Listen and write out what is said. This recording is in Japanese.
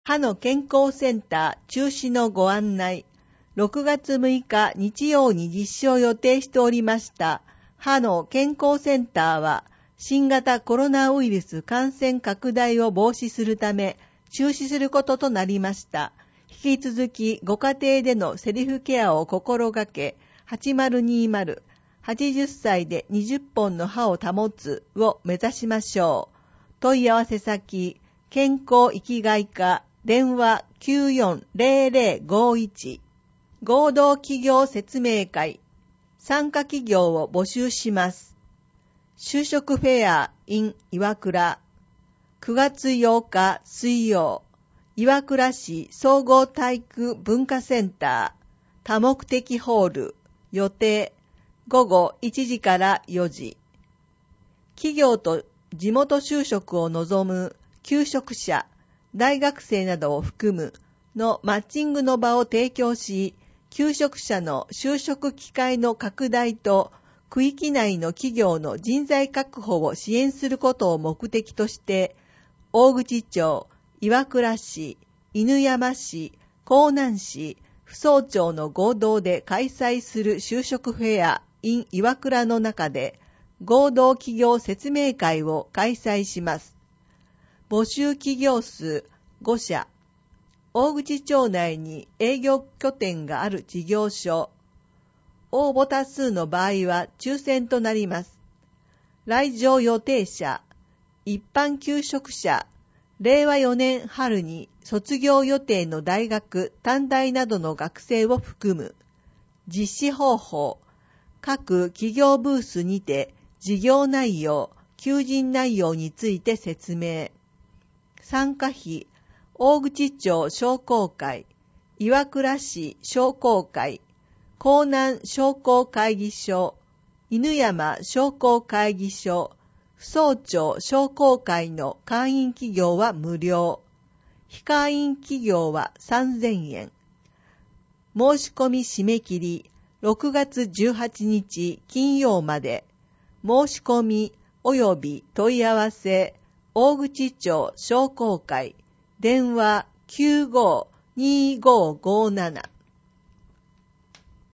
歯の健康センター中止のご案内。6月6日日曜に実施を予定しておりました歯の健康センターは新型コロナウイルス感染拡大を防止するため中止することとなりました。引き続きご家庭でのセルフケアを心がけ、8020、80歳で20本の歯を保つを目指しましょう。問い合わせ先、健康生きがい課、電話 940051。合同企業説明会、参加企業を募集します。就職フェア in 岩倉、9月8日水曜、岩倉市総合体育文化センター、多目的ホール、予定、午後1時から4時。企業と地元就職を望む求職者、大学生などを含むのマッチングの場を提供し、求職者の就職機会の拡大と区域内の企業の人材確保を支援することを目的として、大口町、岩倉市、犬山市、江南市、府総町の合同で開催する就職フェア in 岩倉の中で合同企業説明会を開催します。募集企業数5社。大口町内に営業拠点がある事業所。応募多数の場合は抽選となります。来場予定者、一般求職者、令和4年春に卒業予定の大学、短大などの学生を含む。実施方法、各企業ブースにて事業内容、求人内容について説明。参加費、大口町商工会、岩倉市商工会、江南商工会議所、犬山商工会議所、府総町商工会の会員企業は無料。非会員企業は3000円。申し込み締め切り、6月18日金曜まで。申し込み及び問い合わせ、大口町商工会、電話952557